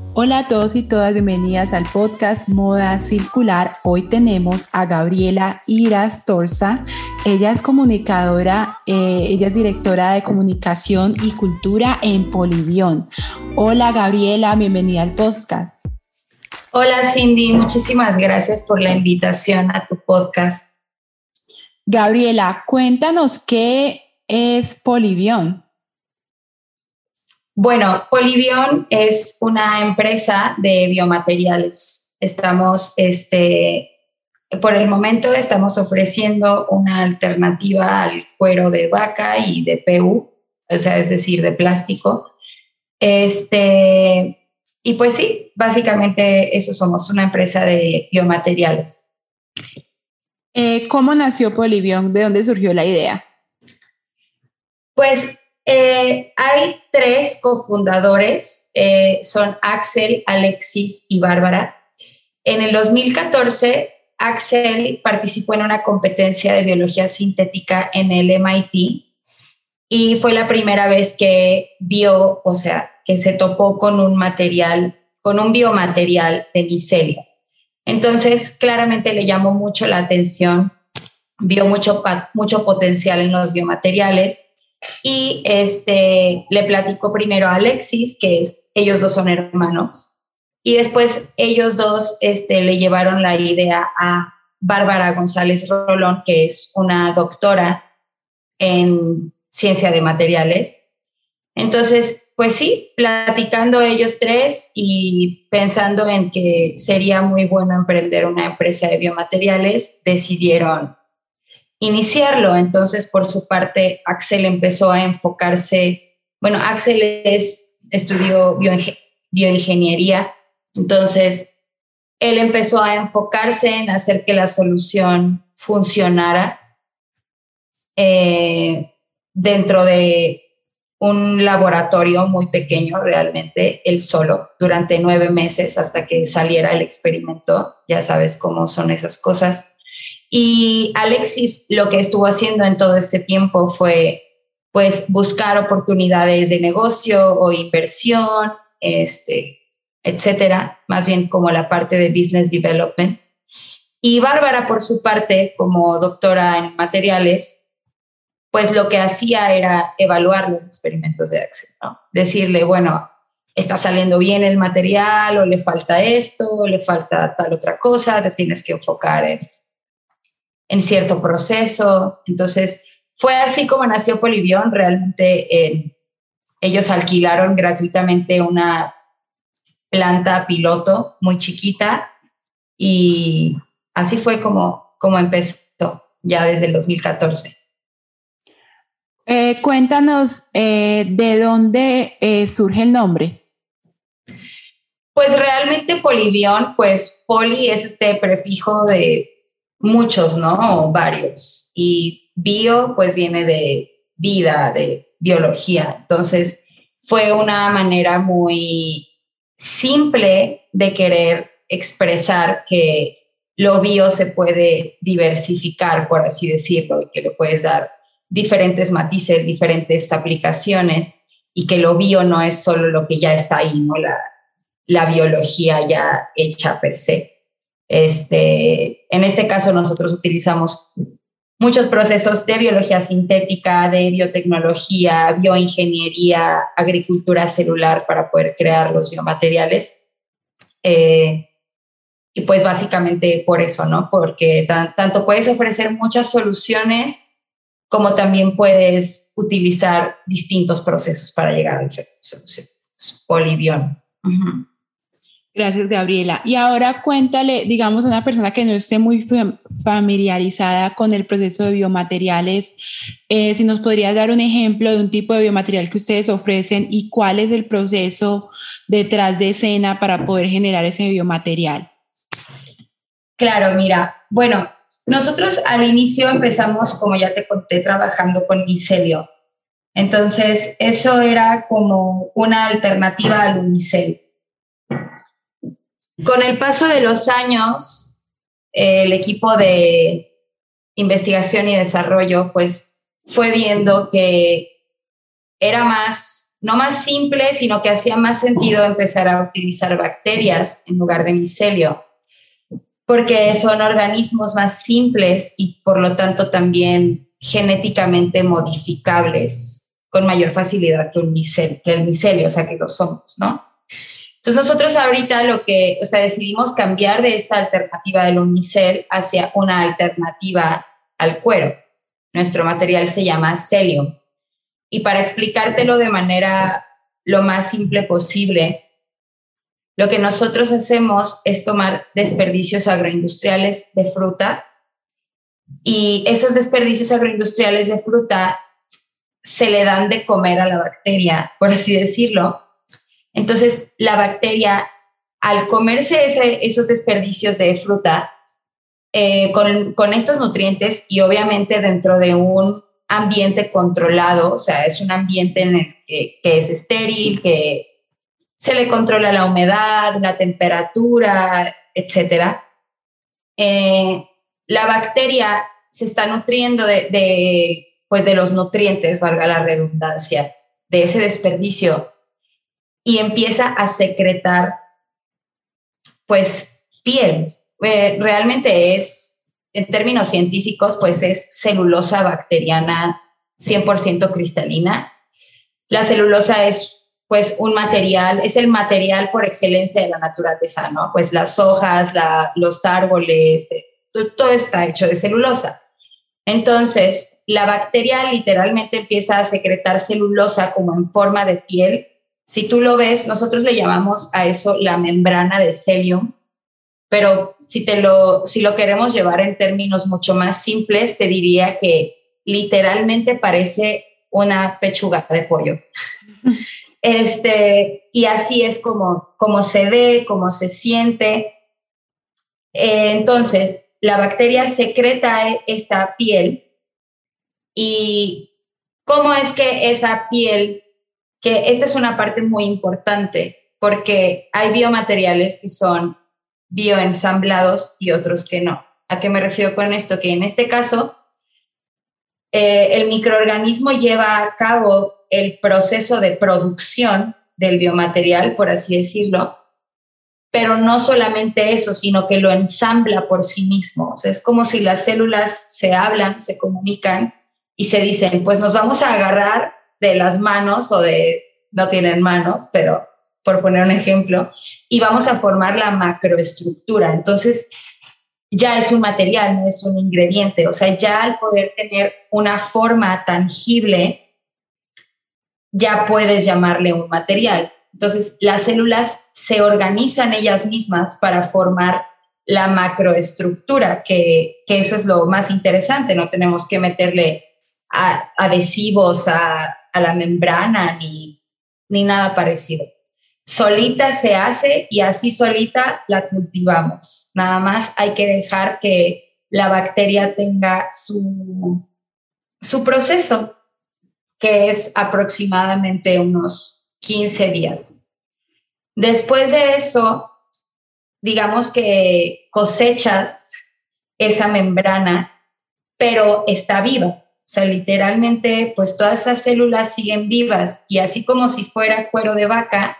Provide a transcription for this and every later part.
Hola a todos y todas, bienvenidas al podcast Moda Circular. Hoy tenemos a Gabriela Irastorza. Ella es comunicadora, ella es directora de comunicación y cultura en Polivión. Hola Gabriela, bienvenida al podcast. Hola Cindy, muchísimas gracias por la invitación a tu podcast. Gabriela, cuéntanos qué es Polivión. Bueno, Polivión es una empresa de biomateriales. Por el momento estamos ofreciendo una alternativa al cuero de vaca y de PU, o sea, es decir, de plástico. Y pues sí, básicamente eso somos, una empresa de biomateriales. ¿Cómo nació Polivión? ¿De dónde surgió la idea? Pues hay tres cofundadores, son Axel, Alexis y Bárbara. En el 2014, Axel participó en una competencia de biología sintética en el MIT y fue la primera vez que vio, o sea, que se topó con un biomaterial de micelio. Entonces, claramente le llamó mucho la atención, vio mucho potencial en los biomateriales. Y le platicó primero a Alexis, ellos dos son hermanos, y después ellos dos le llevaron la idea a Bárbara González Rolón, que es una doctora en ciencia de materiales. Entonces, pues sí, platicando ellos tres y pensando en que sería muy bueno emprender una empresa de biomateriales, decidieron iniciarlo. Entonces, por su parte, Axel empezó a enfocarse, bueno, Axel estudió bioingeniería, entonces él empezó a enfocarse en hacer que la solución funcionara dentro de un laboratorio muy pequeño, realmente, él solo, durante 9 meses hasta que saliera el experimento. Ya sabes cómo son esas cosas. Y Alexis lo que estuvo haciendo en todo este tiempo fue pues buscar oportunidades de negocio o inversión, etcétera, más bien como la parte de business development. Y Bárbara, por su parte, como doctora en materiales, pues lo que hacía era evaluar los experimentos de Axel, ¿no? Decirle, bueno, está saliendo bien el material, o le falta esto, o le falta tal otra cosa, te tienes que enfocar en cierto proceso. Entonces, fue así como nació Polivión. Realmente ellos alquilaron gratuitamente una planta piloto muy chiquita y así fue como empezó ya desde el 2014. Cuéntanos de dónde surge el nombre. Pues realmente Polivión, pues poli es este prefijo de muchos, ¿no? O varios. Y bio, pues viene de vida, de biología. Entonces, fue una manera muy simple de querer expresar que lo bio se puede diversificar, por así decirlo, y que le puedes dar diferentes matices, diferentes aplicaciones, y que lo bio no es solo lo que ya está ahí, ¿no? La biología ya hecha per se. En este caso nosotros utilizamos muchos procesos de biología sintética, de biotecnología, bioingeniería, agricultura celular para poder crear los biomateriales. Y pues básicamente por eso, ¿no? Porque tanto puedes ofrecer muchas soluciones como también puedes utilizar distintos procesos para llegar a diferentes soluciones. Polivión. Uh-huh. Gracias, Gabriela. Y ahora cuéntale, digamos, a una persona que no esté muy familiarizada con el proceso de biomateriales, si nos podrías dar un ejemplo de un tipo de biomaterial que ustedes ofrecen y cuál es el proceso detrás de escena para poder generar ese biomaterial. Claro, mira, bueno, nosotros al inicio empezamos, como ya te conté, trabajando con micelio. Entonces, eso era como una alternativa al unicel. Con el paso de los años, el equipo de investigación y desarrollo pues fue viendo que era más no más simple, sino que hacía más sentido empezar a utilizar bacterias en lugar de micelio, porque son organismos más simples y por lo tanto también genéticamente modificables con mayor facilidad que el micelio, o sea, que lo somos, ¿no? Entonces nosotros ahorita decidimos cambiar de esta alternativa del unicel hacia una alternativa al cuero. Nuestro material se llama Celium. Y para explicártelo de manera lo más simple posible, lo que nosotros hacemos es tomar desperdicios agroindustriales de fruta y esos desperdicios agroindustriales de fruta se le dan de comer a la bacteria, por así decirlo. Entonces, la bacteria, al comerse esos desperdicios de fruta, con estos nutrientes y obviamente dentro de un ambiente controlado, o sea, es un ambiente en el que es estéril, que se le controla la humedad, la temperatura, etcétera. La bacteria se está nutriendo de los nutrientes, valga la redundancia, de ese desperdicio y empieza a secretar, pues, piel. Realmente es, en términos científicos, pues es celulosa bacteriana 100% cristalina. La celulosa es, pues, un material, es el material por excelencia de la naturaleza, ¿no? Pues las hojas, los árboles, todo está hecho de celulosa. Entonces, la bacteria literalmente empieza a secretar celulosa como en forma de piel. Si tú lo ves, nosotros le llamamos a eso la membrana de Celium, pero si lo queremos llevar en términos mucho más simples, te diría que literalmente parece una pechuga de pollo. Y así es como se ve, como se siente. Entonces, la bacteria secreta esta piel y cómo es que esa piel, que esta es una parte muy importante porque hay biomateriales que son bioensamblados y otros que no. ¿A qué me refiero con esto? Que en este caso, el microorganismo lleva a cabo el proceso de producción del biomaterial, por así decirlo, pero no solamente eso, sino que lo ensambla por sí mismo. O sea, es como si las células se hablan, se comunican y se dicen, pues nos vamos a agarrar de las manos no tienen manos, pero por poner un ejemplo, y vamos a formar la macroestructura. Entonces, ya es un material, no es un ingrediente. O sea, ya al poder tener una forma tangible, ya puedes llamarle un material. Entonces, las células se organizan ellas mismas para formar la macroestructura, que eso es lo más interesante. No tenemos que meterle adhesivos a la membrana ni nada parecido. Solita se hace y así solita la cultivamos. Nada más hay que dejar que la bacteria tenga su proceso, que es aproximadamente unos 15 días. Después de eso, digamos que cosechas esa membrana, pero está viva. O sea, literalmente, pues todas esas células siguen vivas y así como si fuera cuero de vaca,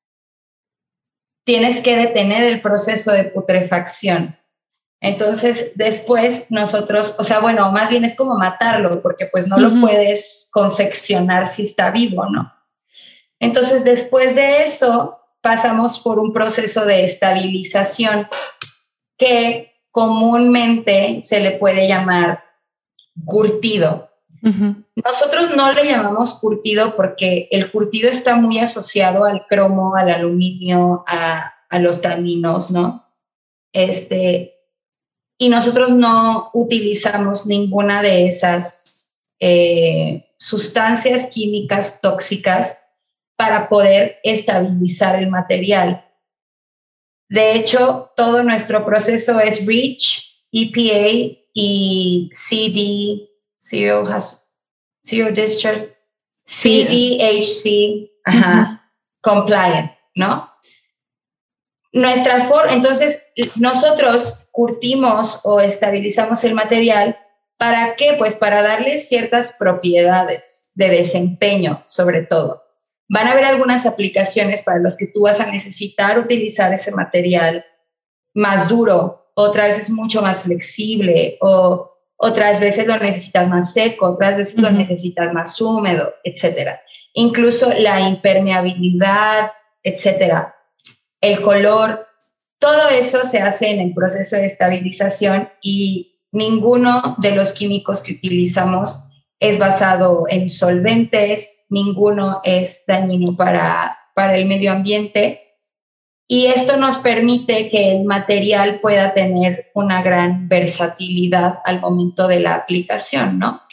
tienes que detener el proceso de putrefacción. Entonces, después nosotros, o sea, bueno, más bien es como matarlo, porque pues no lo puedes confeccionar si está vivo, ¿no? Entonces, después de eso, pasamos por un proceso de estabilización que comúnmente se le puede llamar curtido. Nosotros no le llamamos curtido porque el curtido está muy asociado al cromo, al aluminio, a los taninos, ¿no? Y nosotros no utilizamos ninguna de esas sustancias químicas tóxicas para poder estabilizar el material. De hecho, todo nuestro proceso es REACH, EPA y Zero Discharge, CDHC, compliant, ¿no? Entonces, nosotros curtimos o estabilizamos el material. ¿Para qué? Pues para darle ciertas propiedades de desempeño, sobre todo. van a haber algunas aplicaciones para las que tú vas a necesitar utilizar ese material más duro, otras veces mucho más flexible, o otras veces lo necesitas más seco, otras veces lo necesitas más húmedo, etcétera. Incluso la impermeabilidad, etcétera. El color, todo eso se hace en el proceso de estabilización y ninguno de los químicos que utilizamos es basado en solventes, ninguno es dañino para el medio ambiente. Y esto nos permite que el material pueda tener una gran versatilidad al momento de la aplicación, ¿no?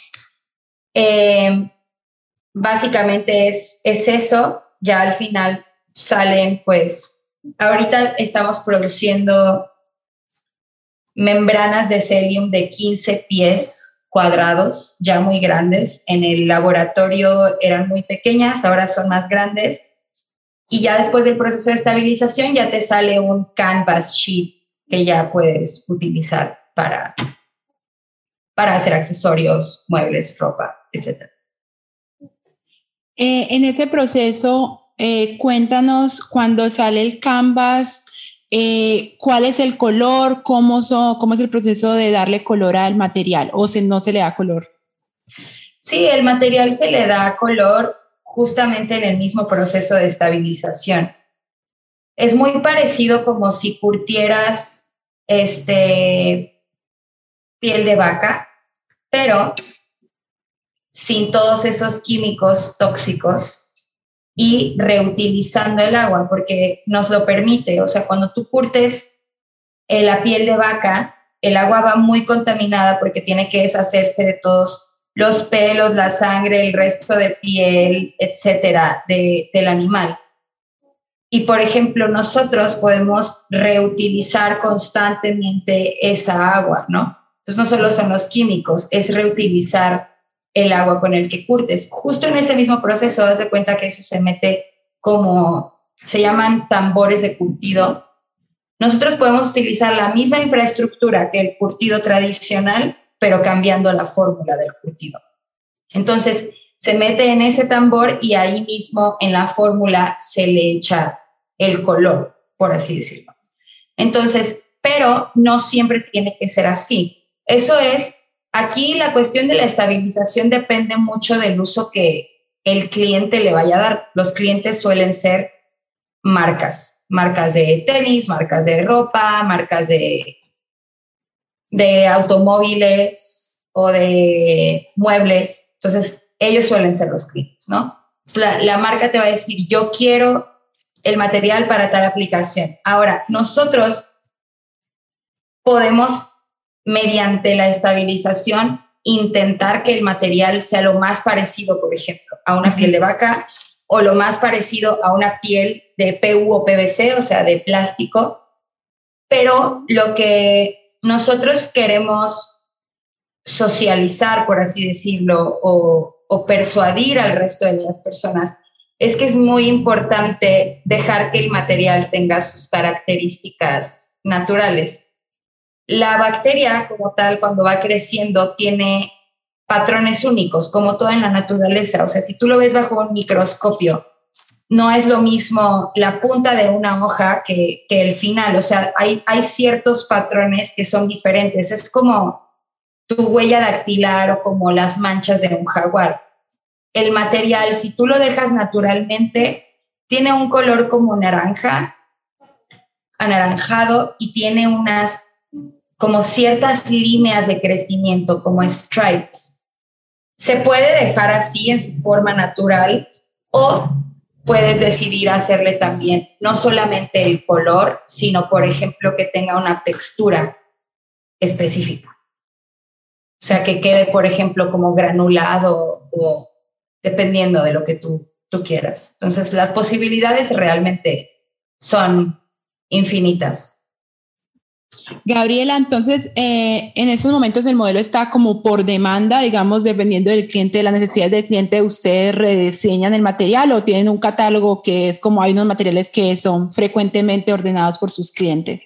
Básicamente es eso. Ya al final salen, pues, ahorita estamos produciendo membranas de Celium de 15 pies cuadrados, ya muy grandes. En el laboratorio eran muy pequeñas, ahora son más grandes. Y ya después del proceso de estabilización ya te sale un canvas sheet que ya puedes utilizar para hacer accesorios, muebles, ropa, etc. En ese proceso, cuéntanos cuando sale el canvas, cuál es el color, cómo es el proceso de darle color al material o no se le da color. Sí, el material se le da color justamente en el mismo proceso de estabilización. Es muy parecido como si curtieras piel de vaca, pero sin todos esos químicos tóxicos y reutilizando el agua, porque nos lo permite. O sea, cuando tú curtes la piel de vaca, el agua va muy contaminada porque tiene que deshacerse de todos los pelos, la sangre, el resto de piel, etcétera, del animal. Y, por ejemplo, nosotros podemos reutilizar constantemente esa agua, ¿no? Entonces, no solo son los químicos, es reutilizar el agua con el que curtes. Justo en ese mismo proceso, haz de cuenta que eso se mete como, se llaman tambores de curtido. Nosotros podemos utilizar la misma infraestructura que el curtido tradicional, pero cambiando la fórmula del curtido. Entonces, se mete en ese tambor y ahí mismo en la fórmula se le echa el color, por así decirlo. Entonces, pero no siempre tiene que ser así. Eso es, aquí la cuestión de la estabilización depende mucho del uso que el cliente le vaya a dar. Los clientes suelen ser marcas de tenis, marcas de ropa, marcas de automóviles o de muebles. Entonces, ellos suelen ser los clientes, ¿no? La marca te va a decir, yo quiero el material para tal aplicación. Ahora, nosotros podemos, mediante la estabilización, intentar que el material sea lo más parecido, por ejemplo, a una piel de vaca o lo más parecido a una piel de PU o PVC, o sea, de plástico. Pero lo que nosotros queremos socializar, por así decirlo, o persuadir al resto de las personas, es que es muy importante dejar que el material tenga sus características naturales. La bacteria como tal, cuando va creciendo, tiene patrones únicos, como todo en la naturaleza. O sea, si tú lo ves bajo un microscopio, no es lo mismo la punta de una hoja que el final. O sea, hay ciertos patrones que son diferentes. Es como tu huella dactilar o como las manchas de un jaguar. El material, si tú lo dejas naturalmente, tiene un color como naranja, anaranjado, y tiene unas como ciertas líneas de crecimiento, como stripes. Se puede dejar así en su forma natural o puedes decidir hacerle también no solamente el color, sino, por ejemplo, que tenga una textura específica. O sea, que quede, por ejemplo, como granulado o dependiendo de lo que tú quieras. Entonces, las posibilidades realmente son infinitas. Gabriela, entonces, en estos momentos el modelo está como por demanda, digamos, dependiendo del cliente, de las necesidades del cliente, ¿ustedes rediseñan el material o tienen un catálogo que es como hay unos materiales que son frecuentemente ordenados por sus clientes?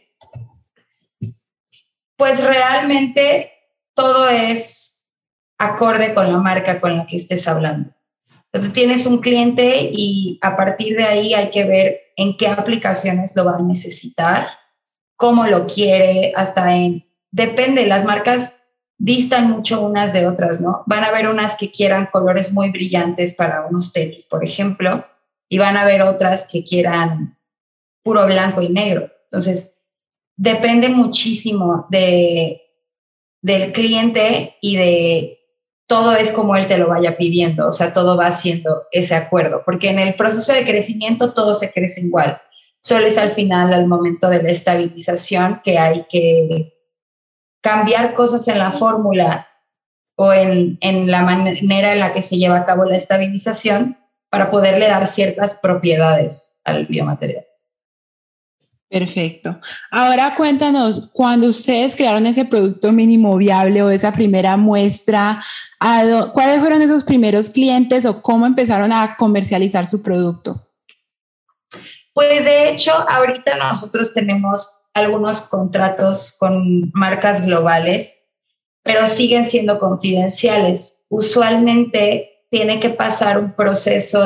Pues realmente todo es acorde con la marca con la que estés hablando. Entonces tienes un cliente y a partir de ahí hay que ver en qué aplicaciones lo va a necesitar, cómo lo quiere, depende, las marcas distan mucho unas de otras, ¿no? Van a haber unas que quieran colores muy brillantes para unos tenis, por ejemplo, y van a haber otras que quieran puro blanco y negro. Entonces, depende muchísimo del cliente y de todo es como él te lo vaya pidiendo, o sea, todo va haciendo ese acuerdo, porque en el proceso de crecimiento todo se crece igual, solo es al final, al momento de la estabilización, que hay que cambiar cosas en la fórmula o en la manera en la que se lleva a cabo la estabilización para poderle dar ciertas propiedades al biomaterial. Perfecto. Ahora cuéntanos, cuando ustedes crearon ese producto mínimo viable o esa primera muestra, ¿cuáles fueron esos primeros clientes o cómo empezaron a comercializar su producto? Pues de hecho, ahorita nosotros tenemos algunos contratos con marcas globales, pero siguen siendo confidenciales. Usualmente tiene que pasar un proceso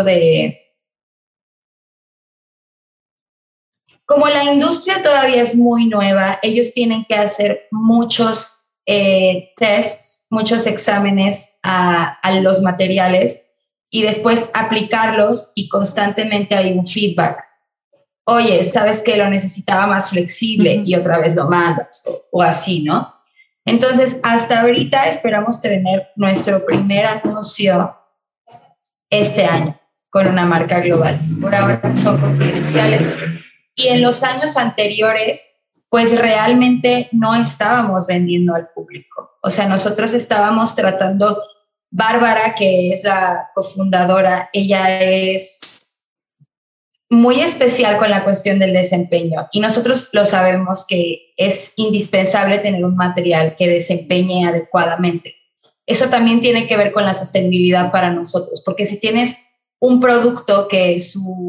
como la industria todavía es muy nueva, ellos tienen que hacer muchos tests, muchos exámenes a los materiales y después aplicarlos y constantemente hay un feedback. Oye, sabes que lo necesitaba más flexible y otra vez lo mandas o así, ¿no? Entonces, hasta ahorita esperamos tener nuestro primer anuncio este año con una marca global. Por ahora son confidenciales. Y en los años anteriores, pues realmente no estábamos vendiendo al público. O sea, nosotros estábamos tratando, Bárbara, que es la cofundadora, ella es muy especial con la cuestión del desempeño y nosotros lo sabemos que es indispensable tener un material que desempeñe adecuadamente. Eso también tiene que ver con la sostenibilidad para nosotros, porque si tienes un producto que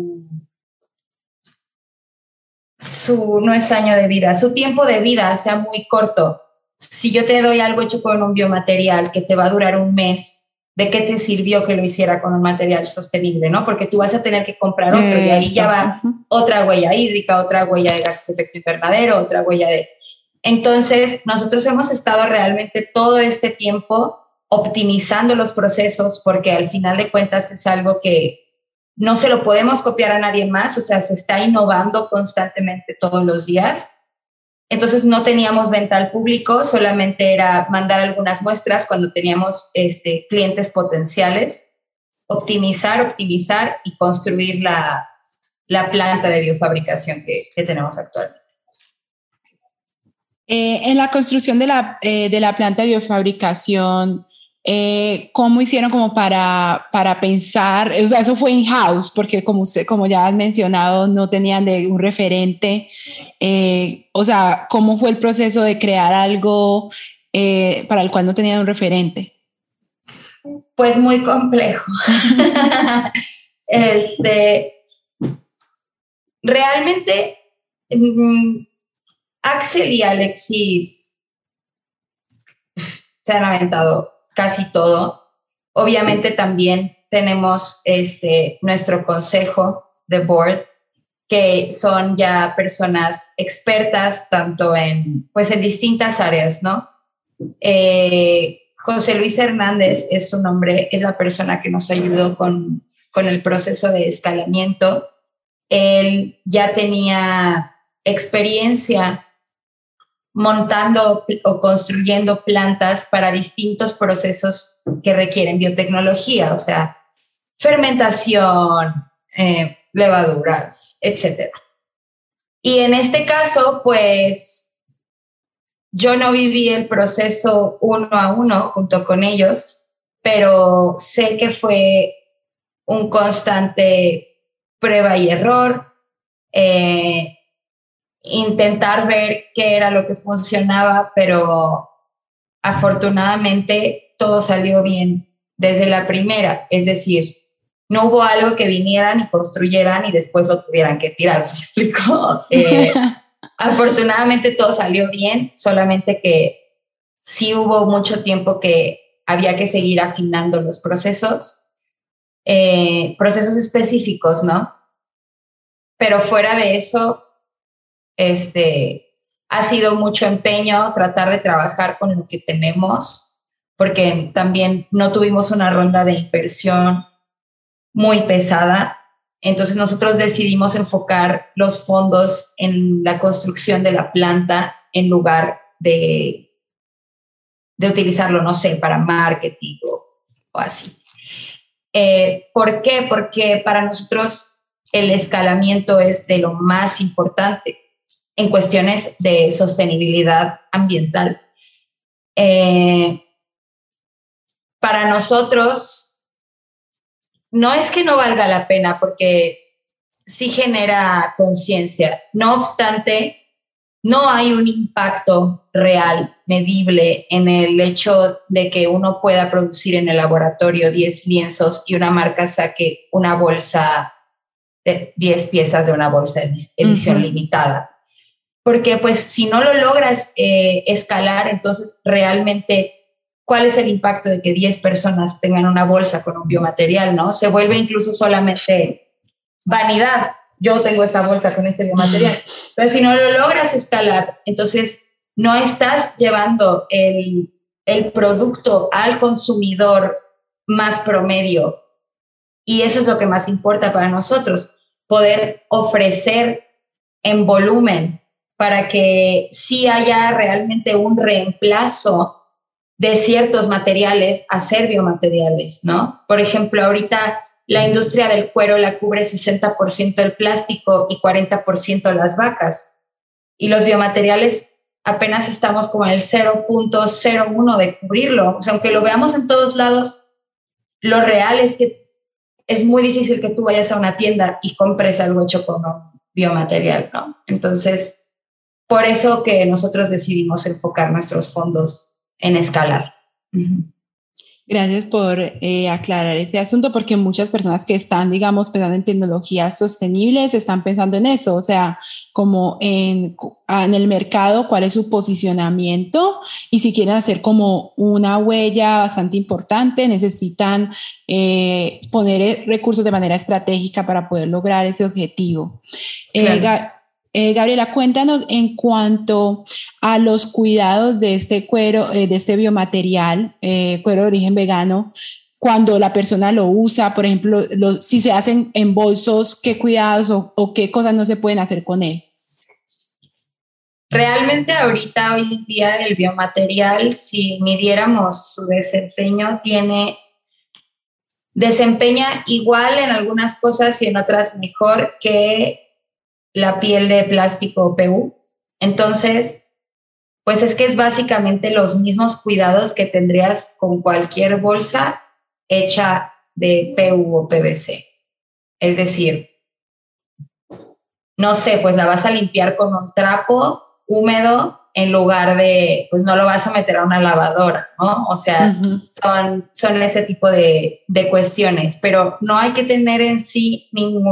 no es año de vida, su tiempo de vida sea muy corto, si yo te doy algo hecho con un biomaterial que te va a durar un mes, ¿de qué te sirvió que lo hiciera con un material sostenible, no? Porque tú vas a tener que comprar otro y ahí ya va otra huella hídrica, otra huella de gases de efecto invernadero, otra huella de... Entonces, nosotros hemos estado realmente todo este tiempo optimizando los procesos porque al final de cuentas es algo que no se lo podemos copiar a nadie más, o sea, se está innovando constantemente todos los días. Entonces no teníamos venta al público, solamente era mandar algunas muestras cuando teníamos clientes potenciales, optimizar y construir la planta de biofabricación que tenemos actualmente. En la construcción de la planta de biofabricación, ¿cómo hicieron como para pensar? O sea, eso fue in-house, porque como ya has mencionado, no tenían un referente. O sea, ¿cómo fue el proceso de crear algo para el cual no tenían un referente? Pues muy complejo. Realmente, Axel y Alexis se han aventado casi todo. Obviamente también tenemos nuestro consejo de board, que son ya personas expertas tanto en distintas áreas, ¿no? José Luis Hernández es su nombre, es la persona que nos ayudó con el proceso de escalamiento. Él ya tenía experiencia montando o construyendo plantas para distintos procesos que requieren biotecnología, o sea, fermentación, levaduras, etc. Y en este caso, pues, yo no viví el proceso uno a uno junto con ellos, pero sé que fue un constante prueba y error, intentar ver qué era lo que funcionaba, pero afortunadamente todo salió bien desde la primera, es decir, no hubo algo que vinieran y construyeran y después lo tuvieran que tirar, ¿me explico? Afortunadamente todo salió bien, solamente que sí hubo mucho tiempo que había que seguir afinando los procesos. procesos específicos, ¿no? Pero fuera de eso, ha sido mucho empeño tratar de trabajar con lo que tenemos, porque también no tuvimos una ronda de inversión muy pesada. Entonces nosotros decidimos enfocar los fondos en la construcción de la planta en lugar de utilizarlo, no sé, para marketing o así. ¿Por qué? Porque para nosotros el escalamiento es de lo más importante en cuestiones de sostenibilidad ambiental. Para nosotros, no es que no valga la pena, porque sí genera conciencia. No obstante, no hay un impacto real, medible, en el hecho de que uno pueda producir en el laboratorio 10 lienzos y una marca saque una bolsa de 10 piezas de una bolsa de edición limitada. Porque pues si no lo logras escalar, entonces realmente, ¿cuál es el impacto de que 10 personas tengan una bolsa con un biomaterial, no? Se vuelve incluso solamente vanidad. Yo tengo esta bolsa con este biomaterial. Pero si no lo logras escalar, entonces no estás llevando el producto al consumidor más promedio. Y eso es lo que más importa para nosotros, poder ofrecer en volumen para que sí haya realmente un reemplazo de ciertos materiales a ser biomateriales, ¿no? Por ejemplo, ahorita la industria del cuero la cubre 60% el plástico y 40% las vacas. Y los biomateriales apenas estamos como en el 0.01 de cubrirlo. O sea, aunque lo veamos en todos lados, lo real es que es muy difícil que tú vayas a una tienda y compres algo hecho con un biomaterial, ¿no? Entonces, por eso que nosotros decidimos enfocar nuestros fondos en escalar. Gracias por aclarar ese asunto, porque muchas personas que están, digamos, pensando en tecnologías sostenibles están pensando en eso, o sea, como en el mercado, cuál es su posicionamiento, y si quieren hacer como una huella bastante importante, necesitan poner recursos de manera estratégica para poder lograr ese objetivo. Claro. Gabriela, cuéntanos en cuanto a los cuidados de este cuero, de este biomaterial, cuero de origen vegano, cuando la persona lo usa, por ejemplo, si se hacen en bolsos, ¿qué cuidados o qué cosas no se pueden hacer con él? Realmente ahorita, hoy en día, el biomaterial, si midiéramos su desempeño, desempeña igual en algunas cosas y en otras mejor que la piel de plástico PU. Entonces, pues es que es básicamente los mismos cuidados que tendrías con cualquier bolsa hecha de PU o PVC. Es decir, no sé, pues la vas a limpiar con un trapo húmedo en lugar de, pues no lo vas a meter a una lavadora, ¿no? O sea, son ese tipo de cuestiones, pero no hay que tener en sí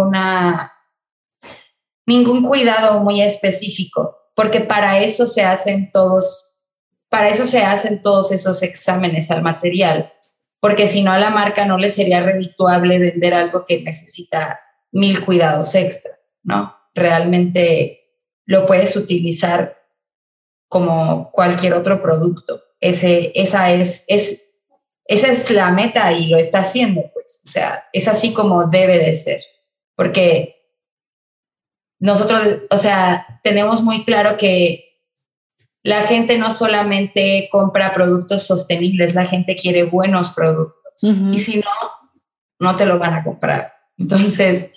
ningún cuidado muy específico, porque para eso se hacen todos esos exámenes al material, porque si no a la marca no le sería redituable vender algo que necesita 1000 cuidados extra, ¿no? Realmente lo puedes utilizar como cualquier otro producto. Esa es la meta y lo está haciendo, pues. O sea, es así como debe de ser, porque nosotros, o sea, tenemos muy claro que la gente no solamente compra productos sostenibles, la gente quiere buenos productos. Y si no, no te lo van a comprar. Entonces,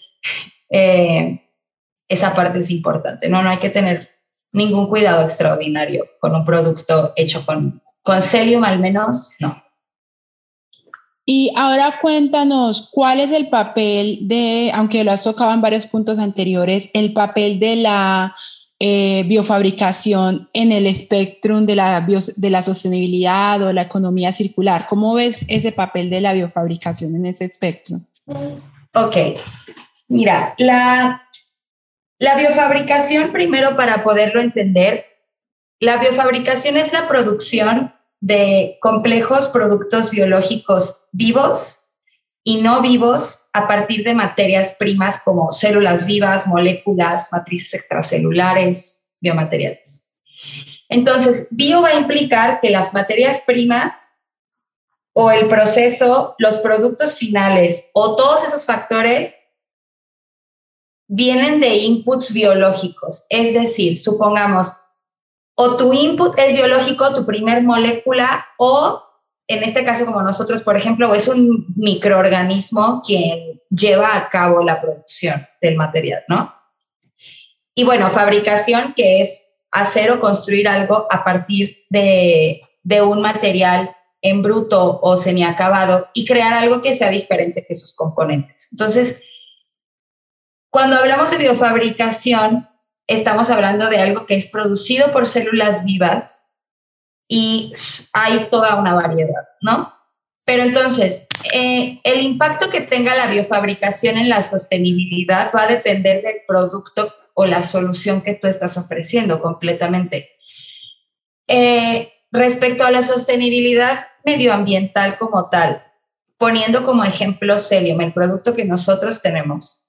esa parte es importante. No hay que tener ningún cuidado extraordinario con un producto hecho con Celium, al menos, no. Y ahora cuéntanos, ¿cuál es el papel de, aunque lo has tocado en varios puntos anteriores, el papel de la biofabricación en el espectro de la sostenibilidad o la economía circular? ¿Cómo ves ese papel de la biofabricación en ese espectro? Ok, mira, la biofabricación, primero para poderlo entender, la biofabricación es la producción de complejos productos biológicos vivos y no vivos a partir de materias primas como células vivas, moléculas, matrices extracelulares, biomateriales. Entonces, bio va a implicar que las materias primas o el proceso, los productos finales o todos esos factores vienen de inputs biológicos. Es decir, supongamos, o tu input es biológico, tu primer molécula, o en este caso como nosotros, por ejemplo, es un microorganismo quien lleva a cabo la producción del material, ¿no? Y bueno, fabricación, que es hacer o construir algo a partir de un material en bruto o semiacabado y crear algo que sea diferente que sus componentes. Entonces, cuando hablamos de biofabricación, estamos hablando de algo que es producido por células vivas y hay toda una variedad, ¿no? Pero entonces, el impacto que tenga la biofabricación en la sostenibilidad va a depender del producto o la solución que tú estás ofreciendo completamente. Respecto a la sostenibilidad medioambiental como tal, poniendo como ejemplo Celium, el producto que nosotros tenemos.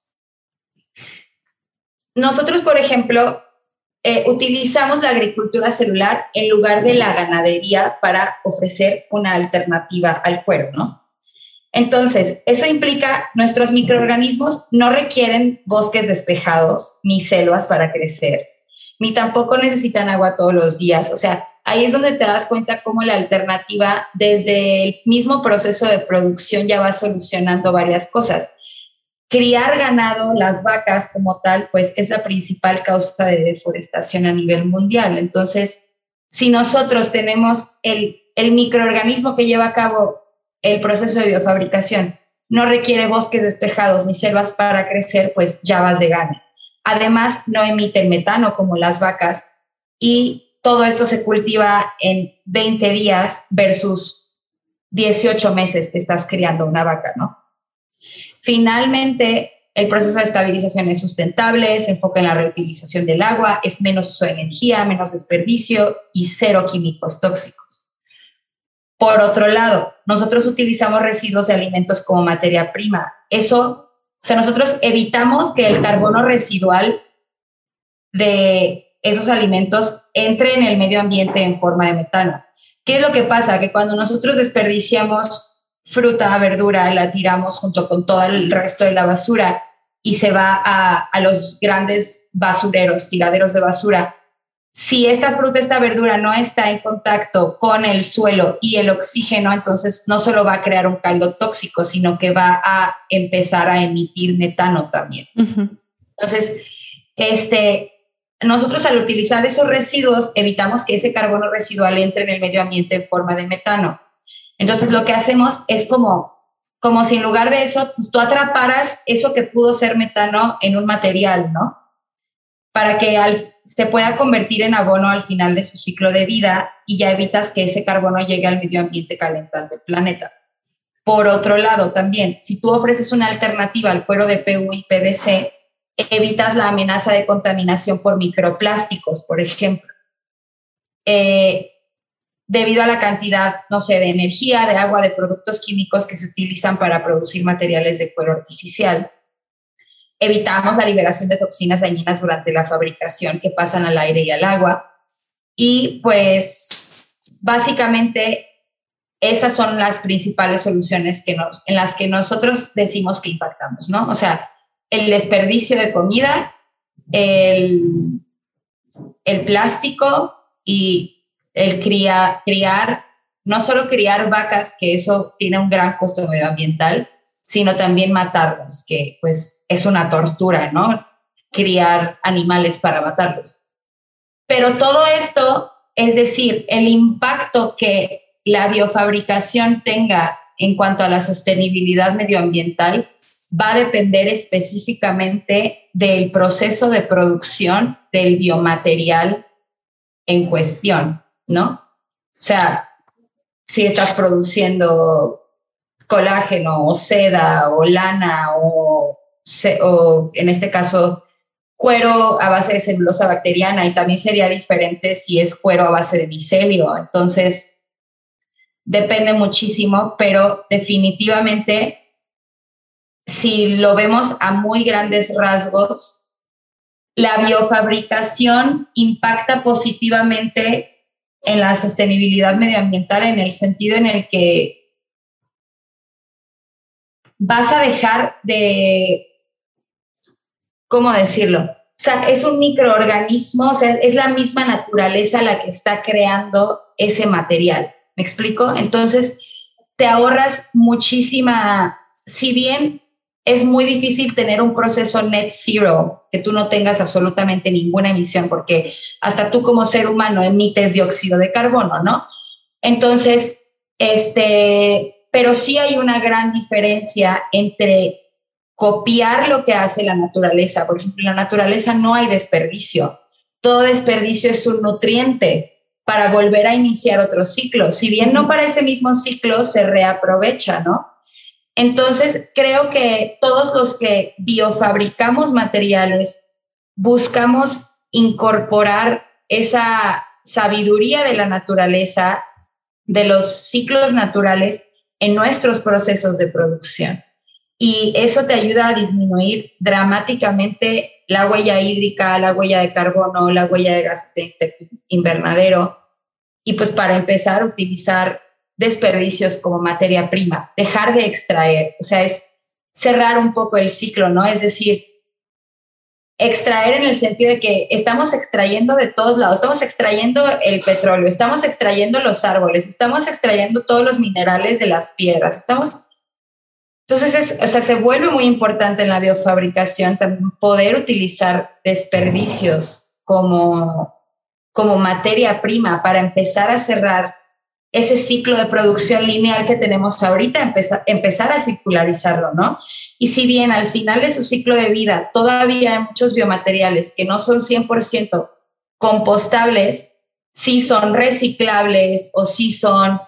Nosotros, por ejemplo, utilizamos la agricultura celular en lugar de la ganadería para ofrecer una alternativa al cuero, ¿no? Entonces, eso implica nuestros microorganismos no requieren bosques despejados ni selvas para crecer, ni tampoco necesitan agua todos los días. O sea, ahí es donde te das cuenta cómo la alternativa desde el mismo proceso de producción ya va solucionando varias cosas. Criar ganado, las vacas como tal, pues es la principal causa de deforestación a nivel mundial. Entonces, si nosotros tenemos el microorganismo que lleva a cabo el proceso de biofabricación, no requiere bosques despejados ni selvas para crecer, pues ya vas de gana. Además, no emite el metano como las vacas y todo esto se cultiva en 20 días versus 18 meses que estás criando una vaca, ¿no? Finalmente, el proceso de estabilización es sustentable, se enfoca en la reutilización del agua, es menos uso de energía, menos desperdicio y cero químicos tóxicos. Por otro lado, nosotros utilizamos residuos de alimentos como materia prima. Eso, o sea, nosotros evitamos que el carbono residual de esos alimentos entre en el medio ambiente en forma de metano. ¿Qué es lo que pasa? Que cuando nosotros desperdiciamos fruta, verdura, la tiramos junto con todo el resto de la basura y se va a los grandes basureros, tiraderos de basura. Si esta fruta, esta verdura no está en contacto con el suelo y el oxígeno, entonces no solo va a crear un caldo tóxico, sino que va a empezar a emitir metano también. Uh-huh. Entonces, nosotros al utilizar esos residuos evitamos que ese carbono residual entre en el medio ambiente en forma de metano. Entonces lo que hacemos es como si en lugar de eso, pues, tú atraparas eso que pudo ser metano en un material, ¿no? Para que se pueda convertir en abono al final de su ciclo de vida y ya evitas que ese carbono llegue al medio ambiente calentando el planeta. Por otro lado, también, si tú ofreces una alternativa al cuero de PU y PVC, evitas la amenaza de contaminación por microplásticos, por ejemplo. Debido a la cantidad, no sé, de energía, de agua, de productos químicos que se utilizan para producir materiales de cuero artificial. Evitamos la liberación de toxinas dañinas durante la fabricación que pasan al aire y al agua. Y pues básicamente esas son las principales soluciones en las que nosotros decimos que impactamos, ¿no? O sea, el desperdicio de comida, el plástico y el criar, no solo criar vacas, que eso tiene un gran costo medioambiental, sino también matarlas, que pues es una tortura, ¿no? Criar animales para matarlos. Pero todo esto, es decir, el impacto que la biofabricación tenga en cuanto a la sostenibilidad medioambiental va a depender específicamente del proceso de producción del biomaterial en cuestión, ¿no? O sea, si estás produciendo colágeno o seda o lana o en este caso cuero a base de celulosa bacteriana, y también sería diferente si es cuero a base de micelio. Entonces, depende muchísimo, pero definitivamente si lo vemos a muy grandes rasgos, la biofabricación impacta positivamente en la sostenibilidad medioambiental en el sentido en el que vas a dejar de, ¿cómo decirlo? O sea, es un microorganismo, o sea, es la misma naturaleza la que está creando ese material. ¿Me explico? Entonces, te ahorras muchísima, si bien es muy difícil tener un proceso net zero, que tú no tengas absolutamente ninguna emisión, porque hasta tú como ser humano emites dióxido de carbono, ¿no? Entonces, pero sí hay una gran diferencia entre copiar lo que hace la naturaleza. Por ejemplo, en la naturaleza no hay desperdicio. Todo desperdicio es un nutriente para volver a iniciar otro ciclo. Si bien no para ese mismo ciclo se reaprovecha, ¿no? Entonces, creo que todos los que biofabricamos materiales buscamos incorporar esa sabiduría de la naturaleza, de los ciclos naturales en nuestros procesos de producción. Y eso te ayuda a disminuir dramáticamente la huella hídrica, la huella de carbono, la huella de gases de efecto invernadero. Y pues para empezar, utilizar desperdicios como materia prima, dejar de extraer, o sea, es cerrar un poco el ciclo, ¿no? Es decir, extraer en el sentido de que estamos extrayendo de todos lados, estamos extrayendo el petróleo, estamos extrayendo los árboles, estamos extrayendo todos los minerales de las piedras, entonces, o sea, se vuelve muy importante en la biofabricación también poder utilizar desperdicios como materia prima para empezar a cerrar ese ciclo de producción lineal que tenemos ahorita, empezar a circularizarlo, ¿no? Y si bien al final de su ciclo de vida todavía hay muchos biomateriales que no son 100% compostables, sí son reciclables o sí son,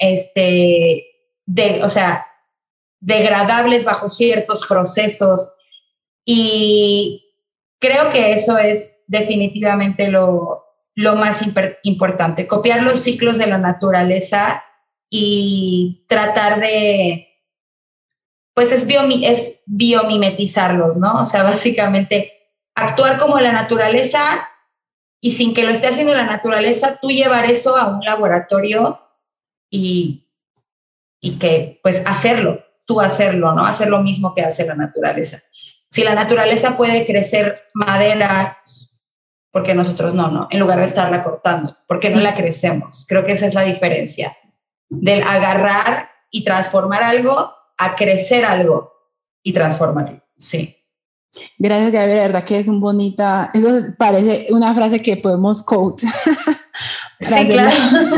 o sea, degradables bajo ciertos procesos. Y creo que eso es definitivamente lo más importante, copiar los ciclos de la naturaleza y tratar de, pues es biomimetizarlos, ¿no? O sea, básicamente actuar como la naturaleza y sin que lo esté haciendo la naturaleza, tú llevar eso a un laboratorio y que, pues, tú hacerlo, ¿no? Hacer lo mismo que hace la naturaleza. Si la naturaleza puede crecer madera, porque nosotros no, en lugar de estarla cortando, porque no la crecemos. Creo que esa es la diferencia del agarrar y transformar algo a crecer algo y transformarlo, sí. Gracias, Gabriela, la verdad que es eso parece una frase que podemos quote. Sí, claro.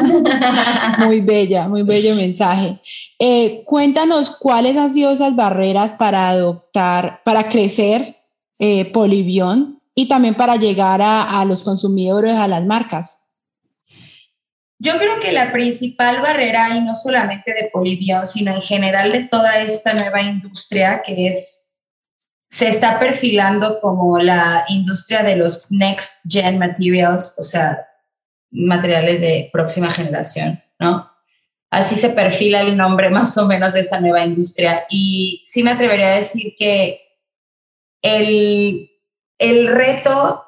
Muy bello mensaje. Cuéntanos cuáles han sido esas barreras para crecer Polybion y también para llegar a los consumidores, a las marcas. Yo creo que la principal barrera, y no solamente de Polybion, sino en general de toda esta nueva industria se está perfilando como la industria de los next gen materials, o sea, materiales de próxima generación, ¿no? Así se perfila el nombre más o menos de esa nueva industria. Y sí me atrevería a decir que el reto,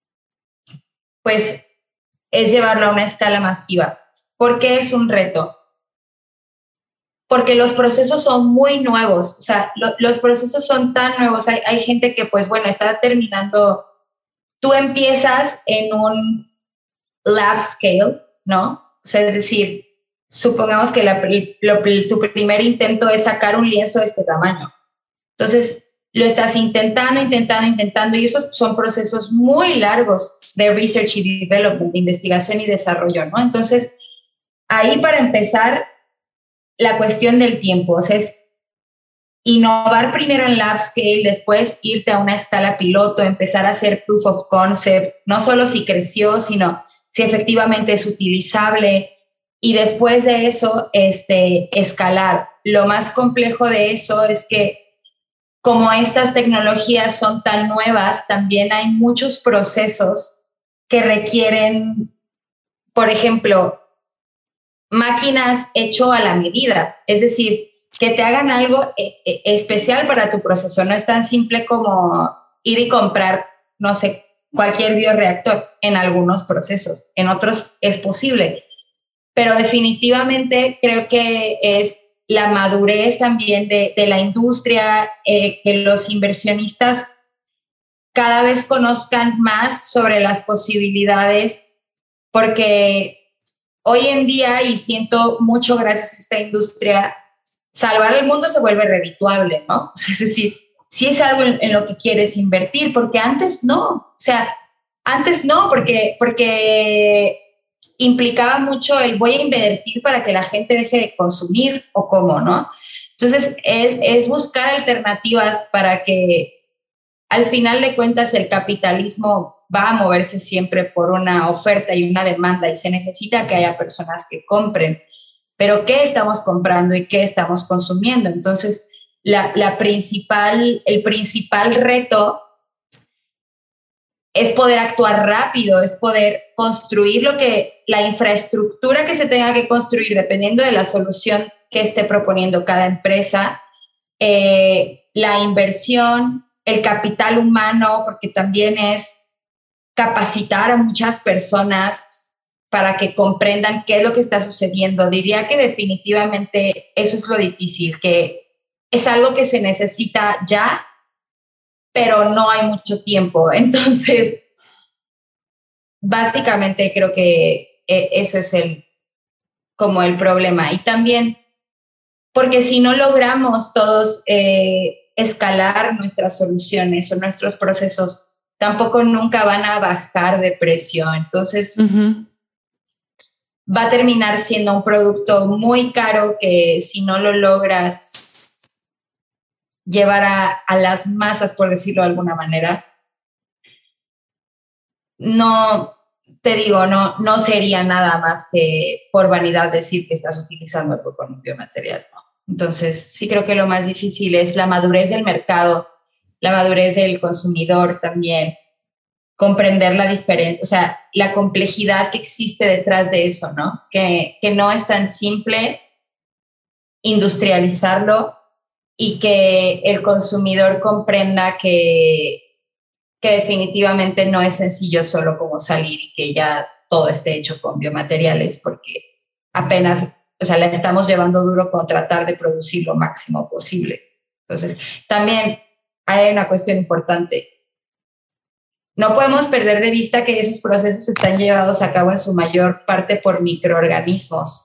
pues, es llevarlo a una escala masiva. ¿Por qué es un reto? Porque los procesos son muy nuevos, o sea, los procesos son tan nuevos. Hay gente que, pues, bueno, está terminando, tú empiezas en un lab scale, ¿no? O sea, es decir, supongamos que tu primer intento es sacar un lienzo de este tamaño. Entonces, lo estás intentando, y esos son procesos muy largos de research y development, de investigación y desarrollo, ¿no? Entonces, ahí para empezar, la cuestión del tiempo, o sea, es innovar primero en lab scale, después irte a una escala piloto, empezar a hacer proof of concept, no solo si creció, sino si efectivamente es utilizable, y después de eso, escalar. Lo más complejo de eso es que como estas tecnologías son tan nuevas, también hay muchos procesos que requieren, por ejemplo, máquinas hecho a la medida. Es decir, que te hagan algo especial para tu proceso. No es tan simple como ir y comprar, no sé, cualquier bioreactor en algunos procesos. En otros es posible. Pero definitivamente creo que es la madurez también de la industria, que los inversionistas cada vez conozcan más sobre las posibilidades, porque hoy en día, y siento mucho gracias a esta industria, salvar el mundo se vuelve redituable, ¿no? Es decir, si es algo en lo que quieres invertir, porque antes no, o sea, antes no, porque implicaba mucho el voy a invertir para que la gente deje de consumir o cómo, ¿no? Entonces, es buscar alternativas para que al final de cuentas el capitalismo va a moverse siempre por una oferta y una demanda y se necesita que haya personas que compren. Pero ¿qué estamos comprando y qué estamos consumiendo? Entonces, el principal reto es poder actuar rápido, es poder construir la infraestructura que se tenga que construir dependiendo de la solución que esté proponiendo cada empresa, la inversión, el capital humano, porque también es capacitar a muchas personas para que comprendan qué es lo que está sucediendo. Diría que definitivamente eso es lo difícil, que es algo que se necesita ya, pero no hay mucho tiempo. Entonces, básicamente creo que eso es como el problema. Y también, porque si no logramos todos escalar nuestras soluciones o nuestros procesos, tampoco nunca van a bajar de precio. Entonces, va a terminar siendo un producto muy caro que si no lo logras llevar a las masas, por decirlo de alguna manera, no, te digo, no sería nada más que por vanidad decir que estás utilizando algo con un biomaterial, ¿no? Entonces, sí creo que lo más difícil es la madurez del mercado, la madurez del consumidor también, comprender la diferencia, o sea, la complejidad que existe detrás de eso, ¿no? Que no es tan simple industrializarlo y que el consumidor comprenda que definitivamente no es sencillo solo como salir y que ya todo esté hecho con biomateriales, porque apenas, o sea, la estamos llevando duro con tratar de producir lo máximo posible. Entonces, también hay una cuestión importante. No podemos perder de vista que esos procesos están llevados a cabo en su mayor parte por microorganismos.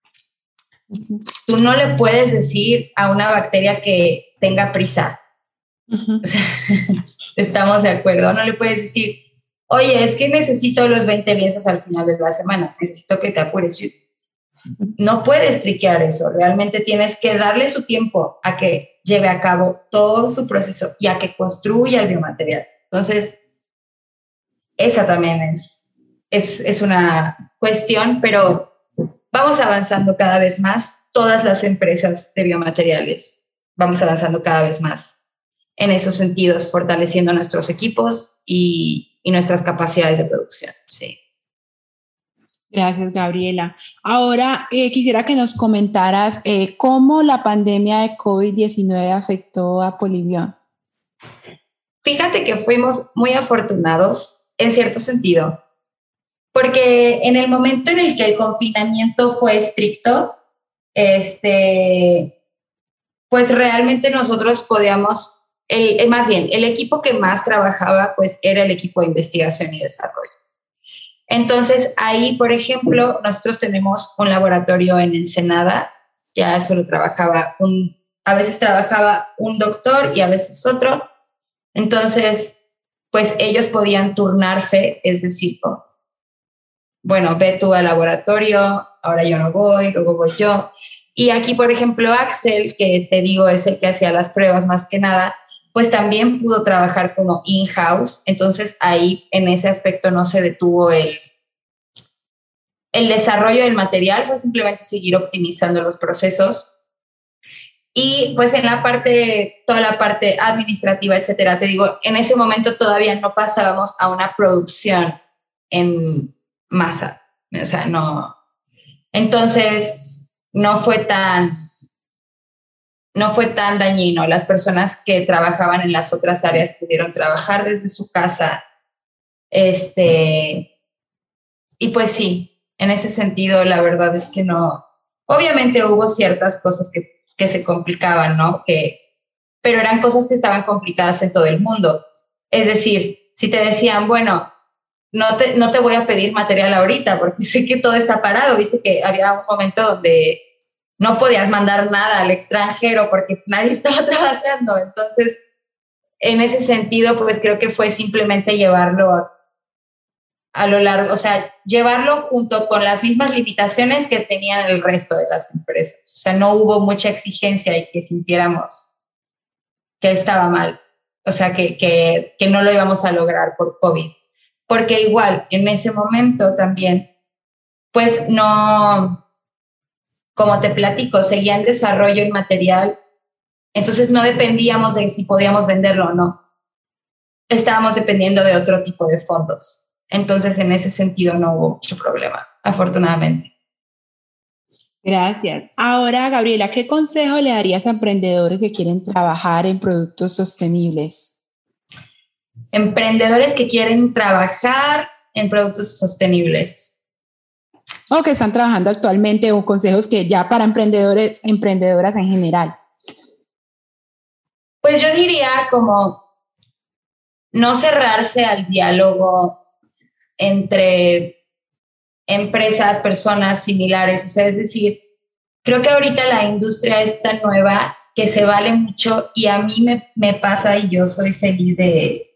Tú no le puedes decir a una bacteria que tenga prisa. O sea, estamos de acuerdo. No le puedes decir, oye, es que necesito los 20 lienzos al final de la semana, necesito que te apures. No puedes triquear eso. Realmente tienes que darle su tiempo a que lleve a cabo todo su proceso y a que construya el biomaterial. Entonces, esa también es una cuestión, pero vamos avanzando cada vez más. Todas las empresas de biomateriales vamos avanzando cada vez más en esos sentidos, fortaleciendo nuestros equipos y nuestras capacidades de producción. Sí. Gracias, Gabriela. Ahora quisiera que nos comentaras cómo la pandemia de COVID-19 afectó a Polibión. Fíjate que fuimos muy afortunados en cierto sentido, porque en el momento en el que el confinamiento fue estricto, pues realmente nosotros podíamos, más bien, el equipo que más trabajaba pues era el equipo de investigación y desarrollo. Entonces ahí, por ejemplo, nosotros tenemos un laboratorio en Ensenada, ya solo a veces trabajaba un doctor y a veces otro. Entonces, pues ellos podían turnarse, es decir, bueno, ve tú al laboratorio, ahora yo no voy, luego voy yo. Y aquí, por ejemplo, Axel, que te digo es el que hacía las pruebas más que nada, pues también pudo trabajar como in-house. Entonces ahí en ese aspecto no se detuvo el desarrollo del material, fue simplemente seguir optimizando los procesos. Y pues en toda la parte administrativa, etcétera, te digo, en ese momento todavía no pasábamos a una producción en masa. O sea, no. Entonces, no fue tan no fue tan dañino. Las personas que trabajaban en las otras áreas pudieron trabajar desde su casa. Y pues sí, en ese sentido, la verdad es que no. Obviamente hubo ciertas cosas que se complicaban, ¿no? Pero eran cosas que estaban complicadas en todo el mundo. Es decir, si te decían, bueno, no te voy a pedir material ahorita porque sé que todo está parado. Viste que había un momento donde no podías mandar nada al extranjero porque nadie estaba trabajando. Entonces, en ese sentido, pues creo que fue simplemente llevarlo a lo largo, o sea, llevarlo junto con las mismas limitaciones que tenían el resto de las empresas. O sea, no hubo mucha exigencia y que sintiéramos que estaba mal. O sea, que no lo íbamos a lograr por COVID. Porque igual, en ese momento también, pues no, como te platico, seguía en desarrollo el material, entonces no dependíamos de si podíamos venderlo o no. Estábamos dependiendo de otro tipo de fondos. Entonces, en ese sentido no hubo mucho problema, afortunadamente. Gracias. Ahora, Gabriela, ¿qué consejo le darías a emprendedores que quieren trabajar en productos sostenibles? Emprendedores que quieren trabajar en productos sostenibles. O que están trabajando actualmente, o consejos que ya para emprendedores, emprendedoras en general. Pues yo diría como no cerrarse al diálogo entre empresas, personas similares. O sea, es decir, creo que ahorita la industria es tan nueva que se vale mucho y a mí me pasa y yo soy feliz de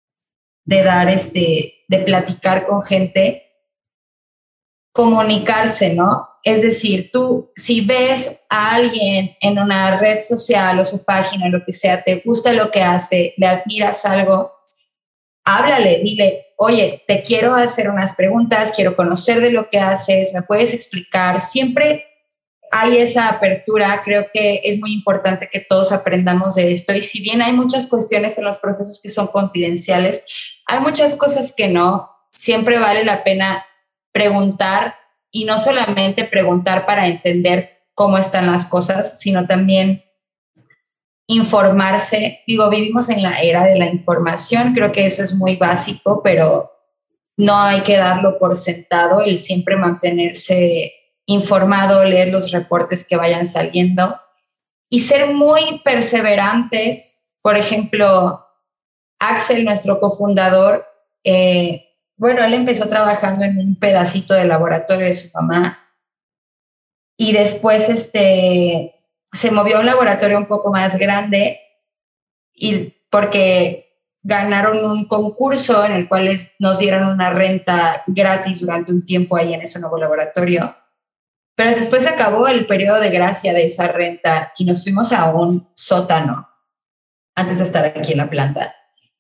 platicar con gente, comunicarse, ¿no? Es decir, tú si ves a alguien en una red social o su página, lo que sea, te gusta lo que hace, le admiras algo, háblale, dile, oye, te quiero hacer unas preguntas, quiero conocer de lo que haces, me puedes explicar. Siempre hay esa apertura, creo que es muy importante que todos aprendamos de esto y si bien hay muchas cuestiones en los procesos que son confidenciales, hay muchas cosas que no, siempre vale la pena preguntar y no solamente preguntar para entender cómo están las cosas, sino también informarse. Digo, vivimos en la era de la información, creo que eso es muy básico, pero no hay que darlo por sentado, el siempre mantenerse informado, leer los reportes que vayan saliendo y ser muy perseverantes. Por ejemplo, Axel, nuestro cofundador, bueno, él empezó trabajando en un pedacito del laboratorio de su mamá y después se movió a un laboratorio un poco más grande y porque ganaron un concurso en el cual nos dieron una renta gratis durante un tiempo ahí en ese nuevo laboratorio. Pero después se acabó el periodo de gracia de esa renta y nos fuimos a un sótano antes de estar aquí en la planta.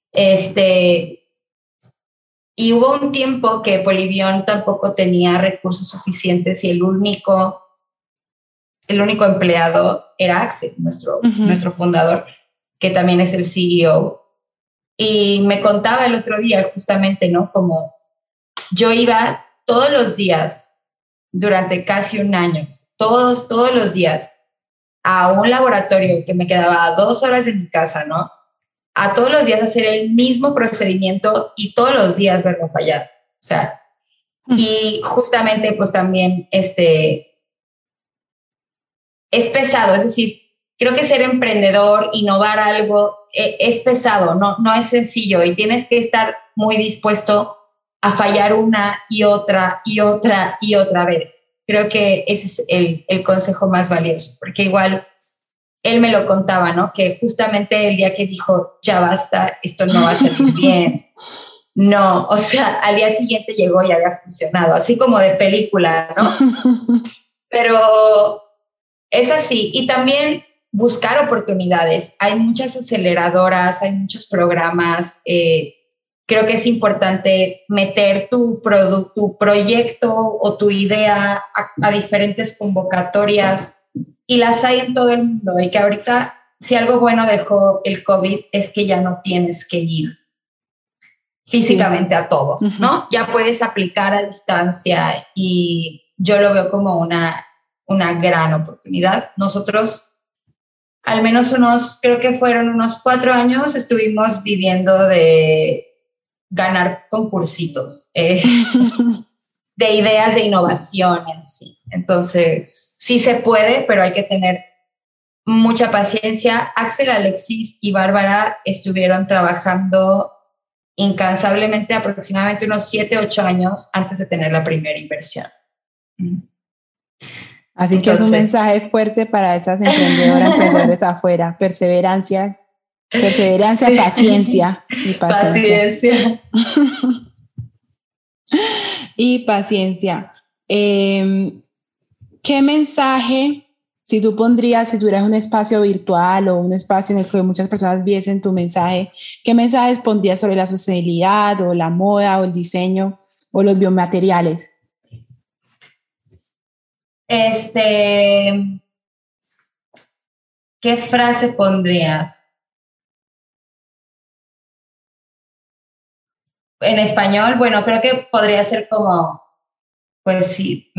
Y hubo un tiempo que Polybion tampoco tenía recursos suficientes y el único empleado era Axel, nuestro fundador, que también es el CEO. Y me contaba el otro día justamente, ¿no? Como yo iba todos los días durante casi un año, todos los días, a un laboratorio que me quedaba a 2 horas de mi casa, ¿no? A todos los días hacer el mismo procedimiento y todos los días verlo fallar. O sea, y justamente pues también es pesado, es decir, creo que ser emprendedor, innovar algo, es pesado, no es sencillo y tienes que estar muy dispuesto a fallar una y otra y otra y otra vez. Creo que ese es el consejo más valioso, porque igual él me lo contaba, ¿no? Que justamente el día que dijo, ya basta, esto no va a salir bien. No, o sea, al día siguiente llegó y había funcionado, así como de película, ¿no? Pero es así. Y también buscar oportunidades. Hay muchas aceleradoras, hay muchos programas. Creo que es importante meter tu proyecto o tu idea a diferentes convocatorias y las hay en todo el mundo. Y que ahorita, si algo bueno dejó el COVID, es que ya no tienes que ir físicamente a todo, ¿no? Ya puedes aplicar a distancia y yo lo veo como una gran oportunidad. Nosotros al menos creo que fueron unos 4 años, estuvimos viviendo de ganar concursitos, de ideas de innovación en sí. Entonces, sí se puede, pero hay que tener mucha paciencia. Axel, Alexis y Bárbara estuvieron trabajando incansablemente aproximadamente unos 7, 8 años antes de tener la primera inversión. Así entonces, que es un mensaje fuerte para esas emprendedores afuera. Perseverancia, paciencia y paciencia. Y paciencia. ¿Qué mensaje, si tú tuvieras un espacio virtual o un espacio en el que muchas personas viesen tu mensaje, qué mensajes pondrías sobre la sostenibilidad o la moda o el diseño o los biomateriales? ¿Qué frase pondría? En español, bueno, creo que podría ser como, pues sí.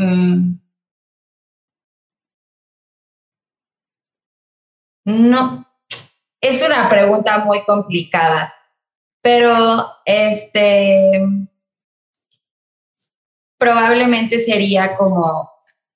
No, es una pregunta muy complicada, pero probablemente sería como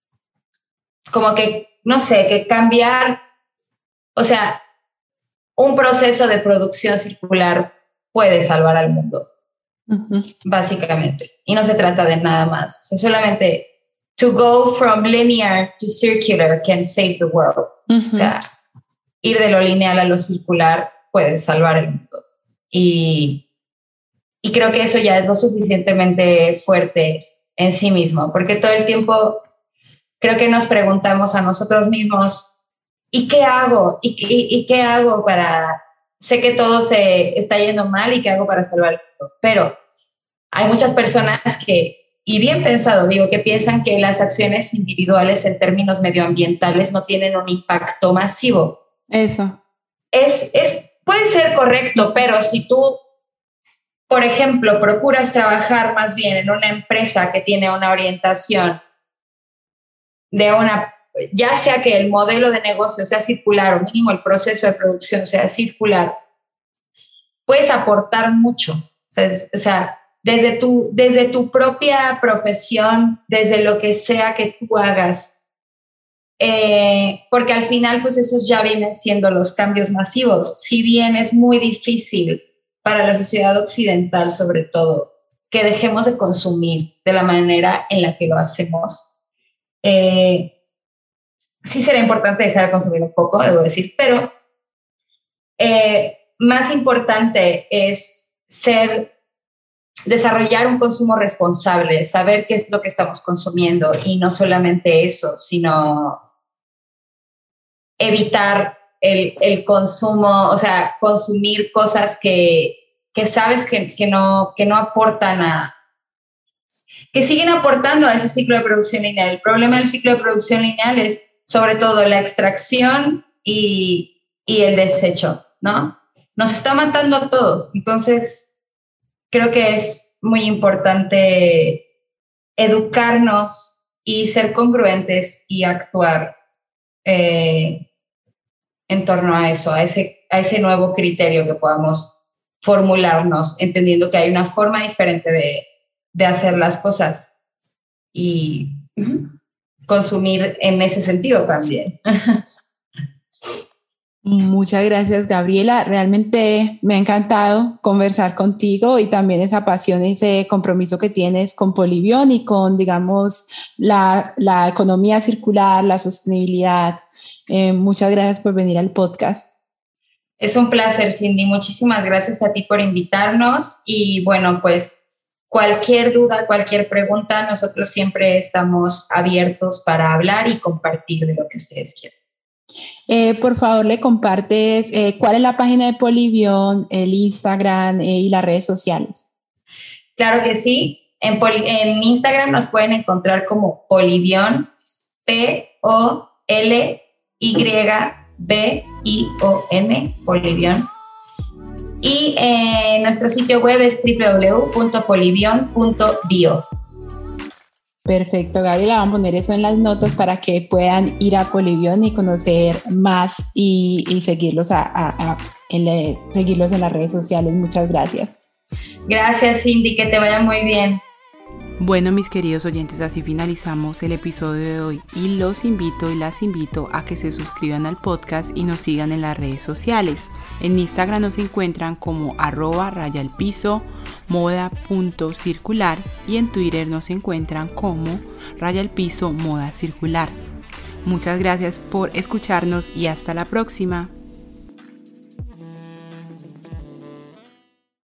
que, no sé, que cambiar, o sea, un proceso de producción circular puede salvar al mundo, básicamente. Y no se trata de nada más. O sea, solamente to go from linear to circular can save the world. O sea, ir de lo lineal a lo circular puede salvar el mundo. Y creo que eso ya es lo suficientemente fuerte en sí mismo, porque todo el tiempo creo que nos preguntamos a nosotros mismos, ¿y qué hago? ¿Y qué hago para...? Sé que todo se está yendo mal y qué hago para salvar el mundo, pero hay muchas personas que, y bien pensado, digo, que piensan que las acciones individuales en términos medioambientales no tienen un impacto masivo. Eso. Puede ser correcto, pero si tú, por ejemplo, procuras trabajar más bien en una empresa que tiene una orientación ya sea que el modelo de negocio sea circular o mínimo el proceso de producción sea circular, puedes aportar mucho. O sea, desde tu propia profesión, desde lo que sea que tú hagas, porque al final pues esos ya vienen siendo los cambios masivos. Si bien es muy difícil para la sociedad occidental sobre todo que dejemos de consumir de la manera en la que lo hacemos, sí será importante dejar de consumir un poco, debo decir, pero más importante es desarrollar un consumo responsable, saber qué es lo que estamos consumiendo y no solamente eso, sino evitar el consumo, o sea, consumir cosas que sabes que no aportan que siguen aportando a ese ciclo de producción lineal. El problema del ciclo de producción lineal es sobre todo la extracción y el desecho, ¿no? Nos está matando a todos. Entonces, creo que es muy importante educarnos y ser congruentes y actuar en torno a eso, a ese nuevo criterio que podamos formularnos, entendiendo que hay una forma diferente de hacer las cosas y consumir en ese sentido también. Muchas gracias, Gabriela. Realmente me ha encantado conversar contigo y también esa pasión, ese compromiso que tienes con Polybion y con, digamos, la economía circular, la sostenibilidad. Muchas gracias por venir al podcast. Es un placer, Cindy. Muchísimas gracias a ti por invitarnos y bueno, pues cualquier duda, cualquier pregunta, nosotros siempre estamos abiertos para hablar y compartir de lo que ustedes quieran. Por favor, le compartes cuál es la página de Polybion, el Instagram y las redes sociales. Claro que sí. En Instagram nos pueden encontrar como Polybion, POLYBION, Polybion. Y nuestro sitio web es www.polybion.bio. Perfecto, Gabriela, vamos a poner eso en las notas para que puedan ir a Polybion y conocer más y seguirlos, seguirlos en las redes sociales. Muchas gracias. Gracias, Cindy, que te vaya muy bien. Bueno, mis queridos oyentes, así finalizamos el episodio de hoy y los invito y las invito a que se suscriban al podcast y nos sigan en las redes sociales. En Instagram nos encuentran como @rayalpiso moda.circular y en Twitter nos encuentran como @moda circular. Muchas gracias por escucharnos y hasta la próxima.